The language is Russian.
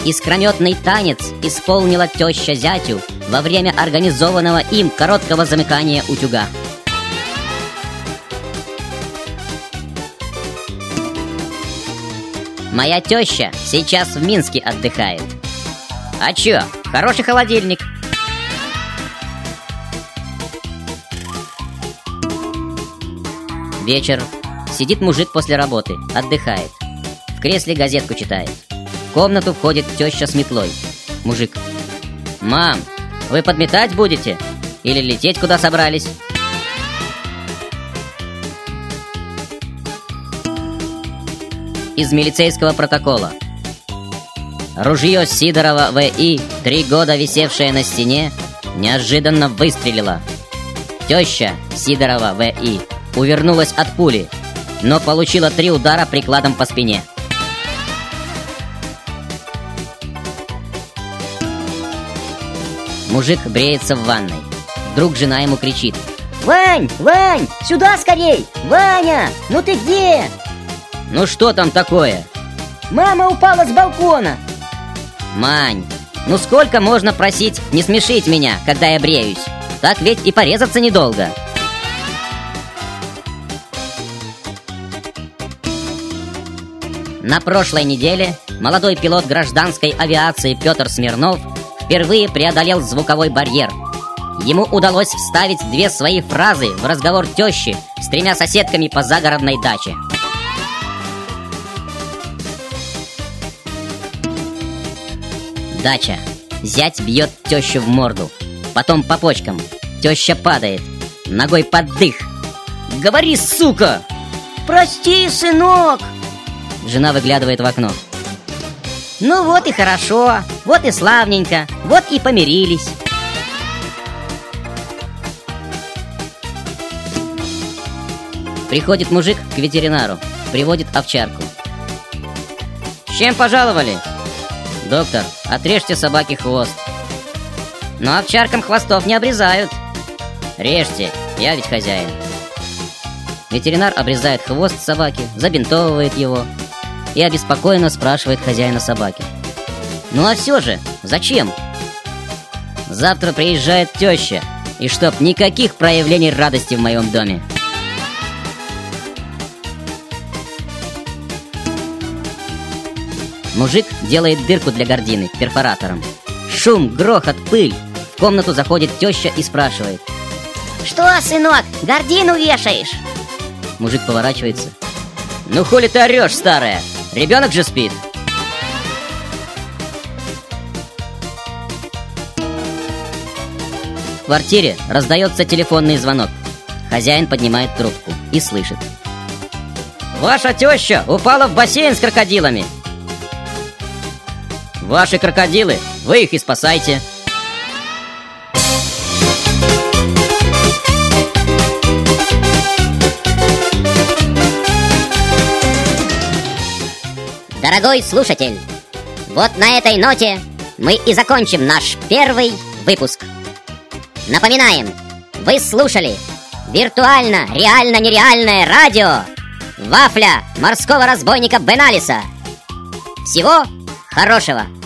Искрометный танец исполнила теща зятю во время организованного им короткого замыкания утюга. Моя теща сейчас в Минске отдыхает. А чё, хороший холодильник. Вечер. Сидит мужик после работы, отдыхает. В кресле газетку читает. В комнату входит теща с метлой. Мужик: «Мам, вы подметать будете? Или лететь куда собрались?» Из милицейского протокола. Ружье Сидорова В.И., 3 года висевшее на стене, неожиданно выстрелило. Теща Сидорова В.И. увернулась от пули, но получила 3 удара прикладом по спине. Мужик бреется в ванной. Вдруг жена ему кричит: «Вань, Вань, сюда скорей! Ваня, ну ты где?» «Ну что там такое?» «Мама упала с балкона!» «Мань, ну сколько можно просить не смешить меня, когда я бреюсь? Так ведь и порезаться недолго». На прошлой неделе молодой пилот гражданской авиации Петр Смирнов впервые преодолел звуковой барьер. Ему удалось вставить 2 свои фразы в разговор тещи с 3 соседками по загородной даче. Дача. Зять бьет тещу в морду, потом по почкам. Теща падает, ногой под дых. «Говори, сука!» «Прости, сынок!» Жена выглядывает в окно. «Ну вот и хорошо, вот и славненько, вот и помирились». Приходит мужик к ветеринару, приводит овчарку. «С чем пожаловали?» «Доктор, отрежьте собаке хвост». «Но овчаркам хвостов не обрезают». «Режьте, я ведь хозяин». Ветеринар обрезает хвост собаки, забинтовывает его и обеспокоенно спрашивает хозяина собаки: «Ну а все же, зачем?» «Завтра приезжает теща, и чтоб никаких проявлений радости в моем доме». Мужик делает дырку для гардины перфоратором. Шум, грохот, пыль. В комнату заходит теща и спрашивает: «Что, сынок, гардину вешаешь?» Мужик поворачивается: «Ну хули ты орешь, старая? Ребенок же спит!» В квартире раздается телефонный звонок. Хозяин поднимает трубку и слышит: «Ваша теща упала в бассейн с крокодилами!» «Ваши крокодилы, вы их и спасайте!» Дорогой слушатель, вот на этой ноте мы и закончим наш первый выпуск. Напоминаем, вы слушали виртуально, реально, нереальное радио «Вафля» морского разбойника Бен Алиса. Всего хорошего!